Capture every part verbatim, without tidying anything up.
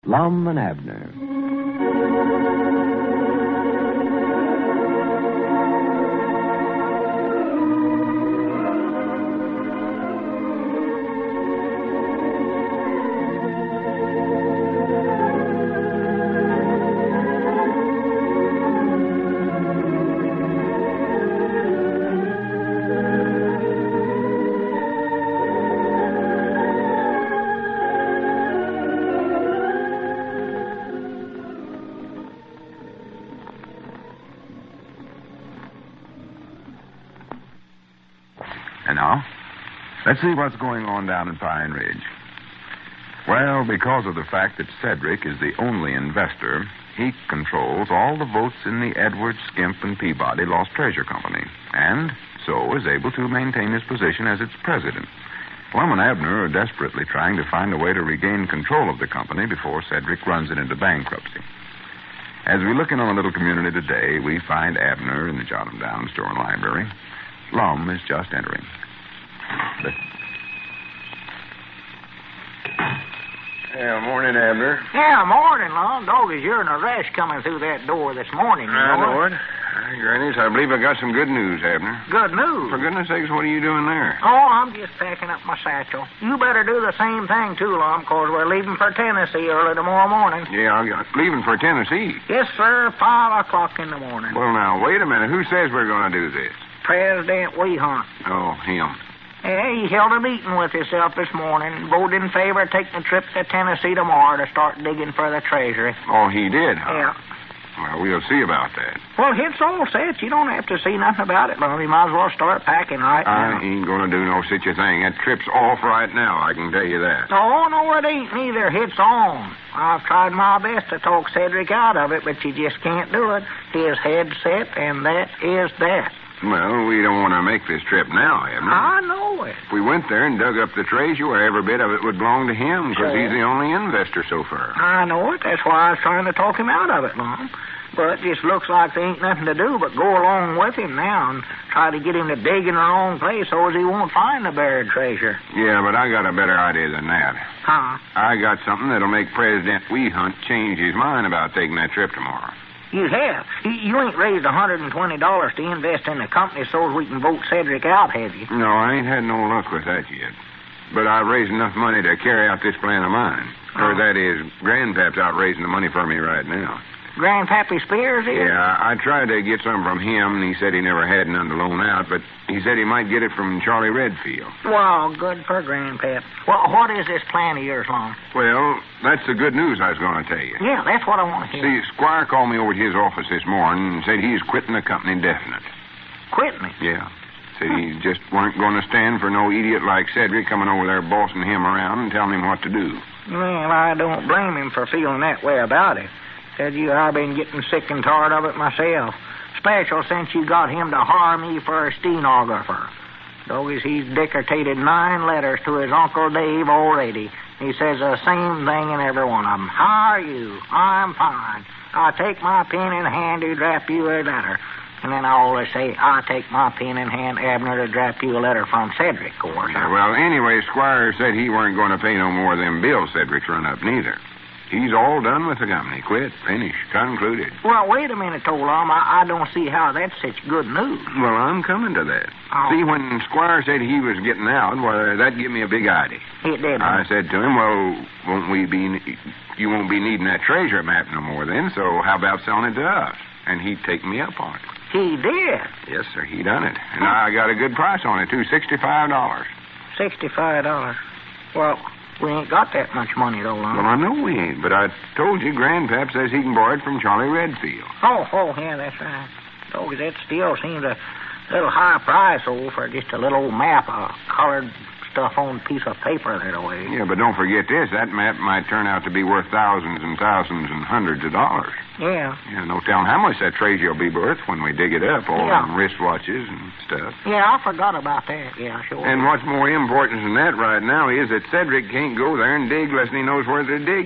Lum and Abner. And now, let's see what's going on down in Pine Ridge. Well, because of the fact that Cedric is the only investor, he controls all the votes in the Edwards, Skimp, and Peabody Lost Treasure Company, and so is able to maintain his position as its president. Lum and Abner are desperately trying to find a way to regain control of the company before Cedric runs it into bankruptcy. As we look in on a little community today, we find Abner in the Jotham Down store and library. Lum is just entering. But... Yeah, morning, Abner. Yeah, morning, Lum. Doggies, you're in a rush coming through that door this morning, you I know. know it. Uh, Grannies, I believe I got some good news, Abner. Good news. For goodness sakes, what are you doing there? Oh, I'm just packing up my satchel. You better do the same thing, too, Lum, because we're leaving for Tennessee early tomorrow morning. Yeah, I'm leaving for Tennessee. Yes, sir, five o'clock in the morning. Well, now, wait a minute. Who says we're going to do this? President Weehunt. Oh, him. Yeah, he held a meeting with himself this morning and voted in favor of taking a trip to Tennessee tomorrow to start digging for the treasury. Oh, he did, huh? Yeah. Well, we'll see about that. Well, it's all set. You don't have to see nothing about it, Lum. You might as well start packing right now. I ain't going to do no such a thing. That trip's off right now, I can tell you that. Oh, no, it ain't neither. It's on. I've tried my best to talk Cedric out of it, but you just can't do it. His head's set, and that is that. Well, we don't want to make this trip now, Abner. I know it. If we went there and dug up the treasure, well, every bit of it would belong to him, because Sure. he's the only investor so far. I know it. That's why I was trying to talk him out of it, Lum. But it just looks like there ain't nothing to do but go along with him now and try to get him to dig in the wrong place so as he won't find the buried treasure. Yeah, but I got a better idea than that. Huh? I got something that'll make President Weehunt change his mind about taking that trip tomorrow. You have. You, you ain't raised one hundred twenty dollars to invest in the company so as we can vote Cedric out, have you? No, I ain't had no luck with that yet. But I've raised enough money to carry out this plan of mine. Oh. Or that is, Grandpap's out raising the money for me right now. Grandpappy Spears is? Yeah, I tried to get some from him, and he said he never had none to loan out, but he said he might get it from Charlie Redfield. Well, good for Grandpap. Well, what is this plan of yours, Lum? Well, that's the good news I was going to tell you. Yeah, that's what I want to hear. See, Squire called me over to his office this morning and said he's quitting the company definite. Quitting me? Yeah. Said he just weren't going to stand for no idiot like Cedric coming over there bossing him around and telling him what to do. Well, I don't blame him for feeling that way about it. Said you, I've been getting sick and tired of it myself. Special since you got him to hire me for a stenographer. Doggies, he's dictated nine letters to his Uncle Dave already. He says the same thing in every one of them. How are you? I'm fine. I take my pen in hand to draft you a letter. And then I always say, I take my pen in hand, Abner, to draft you a letter from Cedric, of course. Yeah, well, anyway, Squire said he weren't going to pay no more of them bills Cedric's run up, neither. He's all done with the company. Quit, finished, concluded. Well, wait a minute, Tolam. I, I don't see how that's such good news. Well, I'm coming to that. Oh. See, when Squire said he was getting out, well, that gave me a big idea. It did. I said to him, well, won't we be... You won't be needing that treasure map no more then, so how about selling it to us? And he'd take me up on it. He did? Yes, sir, he done it. And I got a good price on it, too, sixty-five dollars. sixty-five dollars. Well, we ain't got that much money, though, Lum. Well, I know we ain't, but I told you Grandpap says he can borrow it from Charlie Redfield. Oh, oh, yeah, that's right. So that still seems a little high price, oh, for just a little old map of colored stuff on a piece of paper that way. Yeah, but don't forget this. That map might turn out to be worth thousands and thousands and hundreds of dollars. Yeah. Yeah, no telling how much that treasure will be worth when we dig it up, all Yeah. them wristwatches and stuff. Yeah, I forgot about that. Yeah, sure. And what's more important than that right now is that Cedric can't go there and dig unless he knows where to dig at.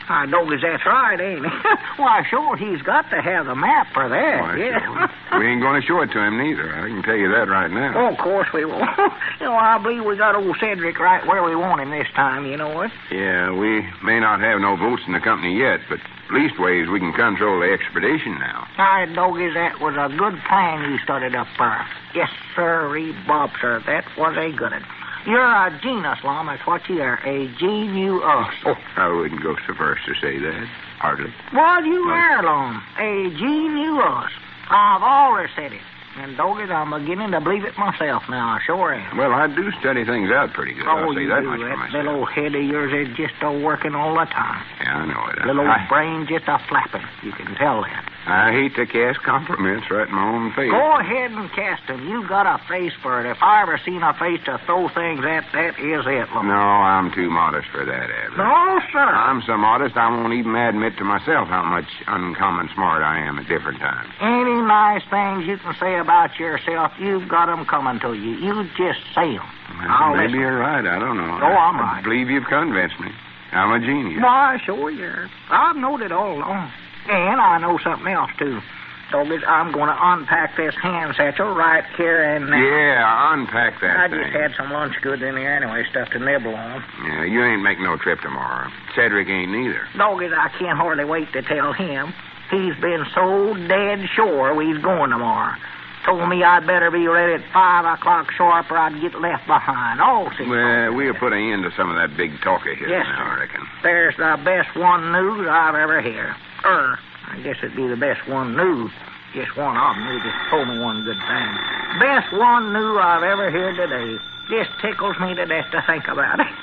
I Doggies, that's right, ain't he? Why, sure, he's got to have the map for that. Why, yeah. sure. We ain't going to show it to him neither. I can tell you that right now. Oh, of course we won't. You know, I believe we got old Cedric right where we want him this time, you know what? Yeah, we may not have no votes in the company yet, but leastways we can control the expedition now. Hi, Doggies, that was a good plan you started up there. Yes, sir, Bob, sir. That was a good one. You're a genius, Lum. That's what you are. A genius. Oh, I wouldn't go so far as to say that. Hardly. Well, you are, Lum. A genius. I've always said it. And, Doggies, I'm beginning to believe it myself now. I sure am. Well, I do study things out pretty good. Oh, I'll say you that do. much for That myself. little head of yours is just a working all the time. Yeah, I know it. Little I, brain just a flapping. You can tell that. I hate to cast compliments right in my own face. Go ahead and cast them. You got a face for it. If I ever seen a face to throw things at, that is it, Lum. No, I'm too modest for that, Adler. No, sir. I'm so modest I won't even admit to myself how much uncommon smart I am at different times. Any nice things you can say about yourself, you've got 'em coming to you. You just say 'em. Well, I'll maybe listen. you're right. I don't know. Oh, I'm I right. believe you've convinced me. I'm a genius. Why, sure you are. I've known it all along. And I know something else, too. Doggies, I'm going to unpack this hand satchel right here and now. Yeah, unpack that I thing. just had some lunch goods in there anyway, stuff to nibble on. Yeah, you ain't making no trip tomorrow. Cedric ain't neither. Doggies, I can't hardly wait to tell him. He's been so dead sure we's going tomorrow. Told me I'd better be ready at five o'clock sharp or I'd get left behind. Oh, see. Well, we'll put an end to some of that big talk of his Yes, now, sir. I reckon. There's the best one news I've ever heard. Er, I guess it'd be the best one news. Just one of them. You just told me one good thing. Best one news I've ever heard today. Just tickles me to death to think about it.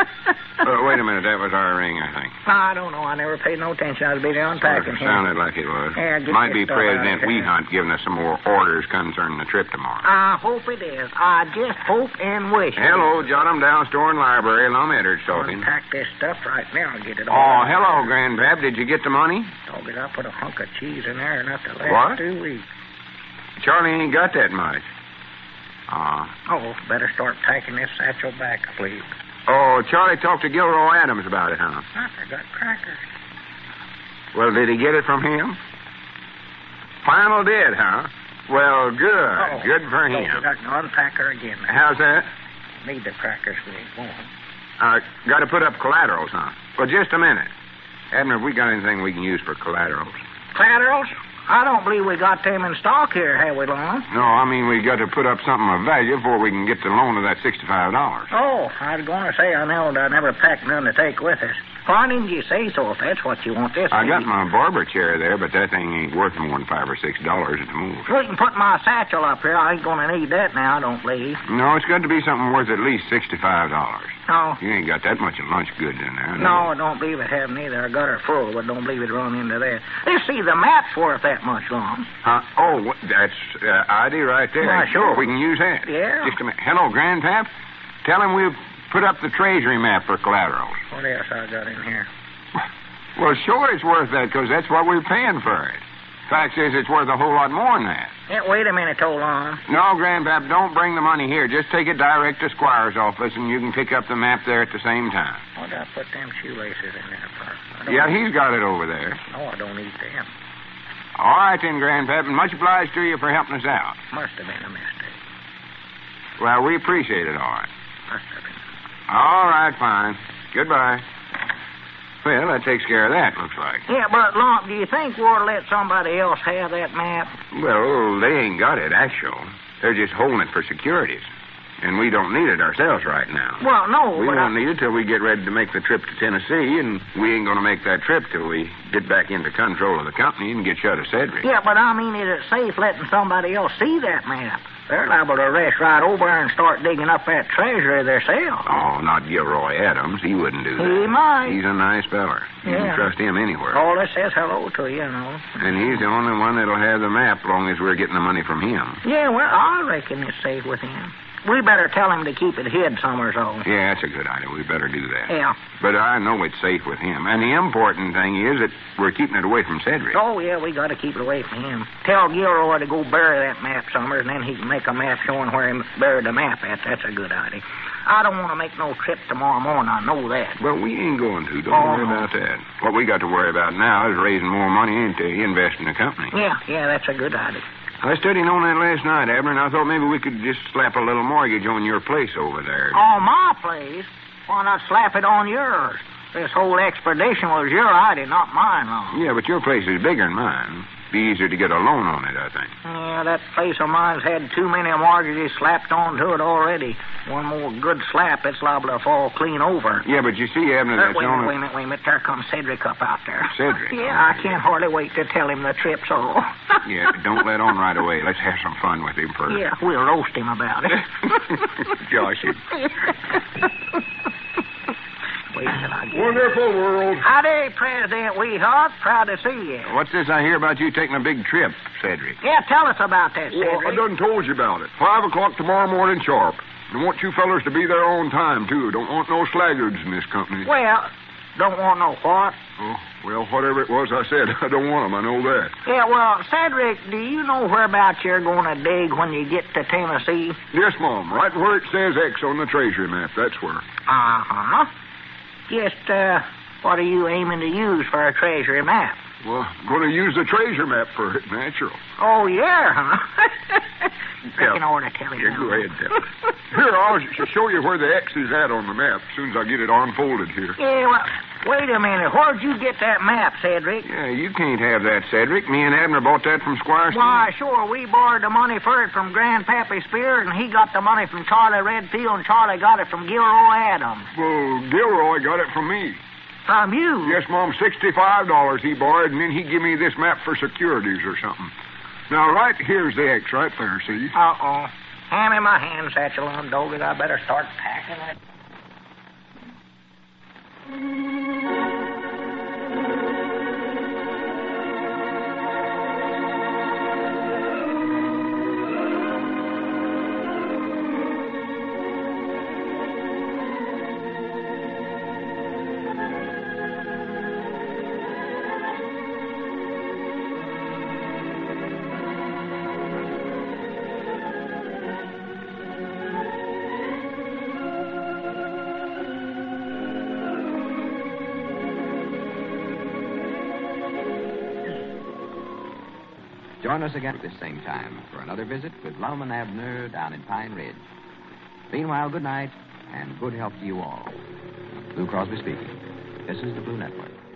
Oh, wait a minute. That was our ring, I think. I don't know. I never paid no attention. I was busy unpacking It here. sounded like it was. Yeah, get Might your be stuff out President of here. Weehunt giving us some more orders concerning the trip tomorrow. I hope it is. I just hope and wish. it Hello, is. jot 'em down, store and library. Lum Eddard's talking. Unpack this stuff right now and get it all. Oh, out. hello, Grandpap. Did you get the money? Dog it, I put a hunk of cheese in there enough to last What? two weeks. Charlie ain't got that much. Uh, Oh, better start packing this satchel back, please. oh, Charlie talked to Gilroy Adams about it, huh? I forgot crackers. Well, did he get it from him? Final did, huh? Well, good. Oh, Good for Dog him. it, I can unpack her again. now. How's that? Need the crackers we ain't going. Uh, got to put up collaterals, huh? Well, just a minute. Abner, have we got anything we can use for collaterals? Collaterals? I don't believe we got them in stock here, have we, Lon? No, I mean we got to put up something of value before we can get the loan of that sixty-five dollars. Oh, I was going to say I know I never packed none to take with us. Why didn't you say so if that's what you want this I to got be? my barber chair there, but that thing ain't worth more than five or six dollars at the most. We can put my satchel up here. I ain't going to need that now, I don't believe. No, it's got to be something worth at least sixty-five dollars. No. You ain't got that much of lunch goods in there. No, I don't believe it have neither. I got her full, but don't believe it run into there. You see, the map's worth that much, Lon. Huh? Oh, what- that's uh, I D right there. Why, sure. We can use that. Yeah. Just a minute. Hello, Grandpap. Tell him we've put up the treasury map for collaterals. What else I got in here? Well, sure it's worth that because that's what we're paying for it. Fact is, it's worth a whole lot more than that. Yeah, wait a minute, hold on. No, Grandpap, don't bring the money here. Just take it direct to Squire's office, and you can pick up the map there at the same time. What did I put them shoelaces in there for? I don't Yeah, need- he's got it over there. No, I don't need them. All right, then, Grandpap, and much obliged to you for helping us out. Must have been a mistake. Well, we appreciate it, all right. Must have been. All right, fine. Goodbye. Well, that takes care of that, looks like. Yeah, but, Lon, do you think we'll let somebody else have that map? Well, they ain't got it, actual. They're just holding it for securities. And we don't need it ourselves right now. Well, no, We but won't I... need it till we get ready to make the trip to Tennessee, and we ain't going to make that trip till we get back into control of the company and get shut of Cedric. Yeah, but I mean, is it safe letting somebody else see that map? They're liable to rush right over and start digging up that treasury themselves. Oh, not Gilroy Adams. He wouldn't do that. He might. He's a nice feller. You Yeah. can trust him anywhere. All that says hello to you, you know. And he's the only one that'll have the map long as we're getting the money from him. Yeah, well, I reckon it's safe with him. We better tell him to keep it hid somewhere, so. Yeah, that's a good idea. We better do that. Yeah. But I know it's safe with him. And the important thing is that we're keeping it away from Cedric. Oh, yeah, we got to keep it away from him. Tell Gilroy to go bury that map somewhere, and then he can make a map showing where he buried the map at. That's a good idea. I don't want to make no trip tomorrow morning. I know that. Well, we ain't going to. Don't Oh, worry no. about that. What we got to worry about now is raising more money into investing in the company. Yeah, yeah, that's a good idea. I studied on that last night, Abner, and I thought maybe we could just slap a little mortgage on your place over there. On my place? Why not slap it on yours? This whole expedition was your idea, not mine, Long. Yeah, but your place is bigger than mine. Be easier to get a loan on it, I think. Yeah, that place of mine's had too many mortgages slapped onto it already. One more good slap, it's liable to fall clean over. Yeah, but you see, Abner, Uh, that's wait a minute, only... wait a minute, wait a minute. There comes Cedric up out there. Cedric? Yeah, I can't hardly wait to tell him the trip's all. Yeah, but don't let on right away. Let's have some fun with him first. Yeah, we'll roast him about it. Josh, you... Wait till I get Wonderful world. Howdy, President Weehawk. Proud to see you. What's this I hear about you taking a big trip, Cedric? Yeah, tell us about that, Well, I Cedric. done told you about it. Five o'clock tomorrow morning sharp. I want you fellers to be there on time, too. Don't want no slaggards in this company. Well, don't want no what? Oh, well, whatever it was I said, I don't want 'em. I know that. Yeah, well, Cedric, do you know whereabouts you're going to dig when you get to Tennessee? Yes, Mom. Right where it says X on the treasury map. That's where. Uh-huh. Just, uh, what are you aiming to use for a treasury map? Well, I'm going to use the treasure map for it, natural. Oh, yeah, huh? Reckon I ought to tell him. Here, now. go ahead, tell me. Here, I'll sh- show you where the X is at on the map as soon as I get it unfolded here. Yeah, well, wait a minute. Where'd you get that map, Cedric? Yeah, you can't have that, Cedric. Me and Abner bought that from Squire Stevens. Why, sure, we borrowed the money for it from Grandpappy Spears, and he got the money from Charlie Redfield, and Charlie got it from Gilroy Adams. Well, Gilroy got it from me. From you? Yes, Mom, sixty-five dollars he borrowed, and then he give me this map for securities or something. Now, right here's the X right there, see? Uh-oh. Hand me my hand satchel on, Doggett. I better start packing it. Join us again at this same time for another visit with Lum and Abner down in Pine Ridge. Meanwhile, good night and good health to you all. Lou Crosby speaking. This is the Blue Network.